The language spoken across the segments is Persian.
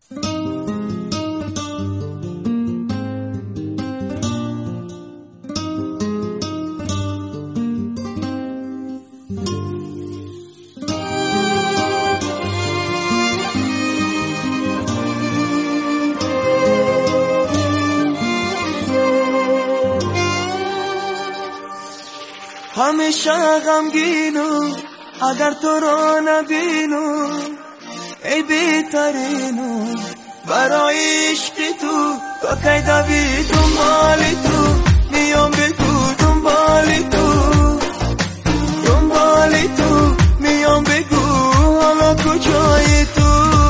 همیشه غمگینم اگر تو را نبینم، ای بهترینم برای عشق تو. تا کی دوی دنبال تو، میام بگو دنبال تو، دنبال تو میام بگو حالا کجای تو.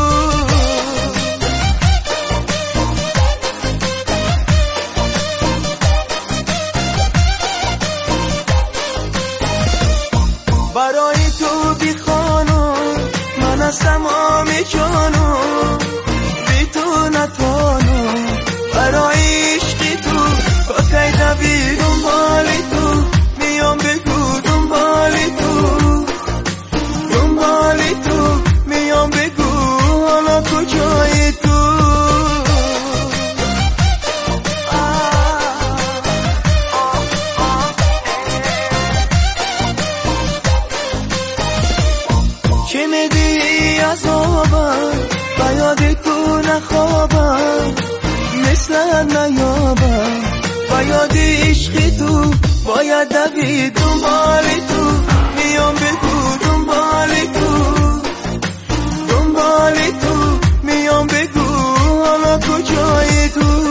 برای تو بی خانم من از تمام جانم، بی تو نتوانم برای عشق تو. با کی دوی دنبال تو، میام بگو دنبال تو، دنبال تو میام بگو حالا کجای تو. چه میدی عذابم و یاد تو نخوابم، مثل نیابم و یاد عشق تو. باید دوی دنبال تو، میام بگو دنبال تو، دنبال تو میام بگو حالا کجای تو.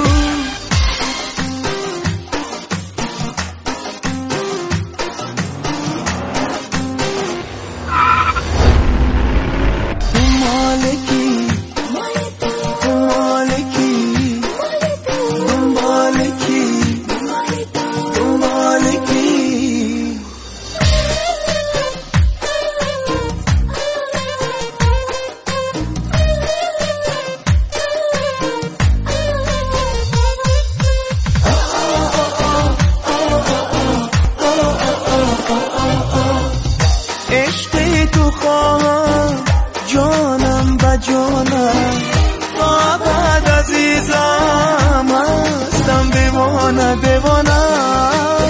عشق تو خواهم جانم و جانم، بعد عزیزم هستم دیوانه دیوانه.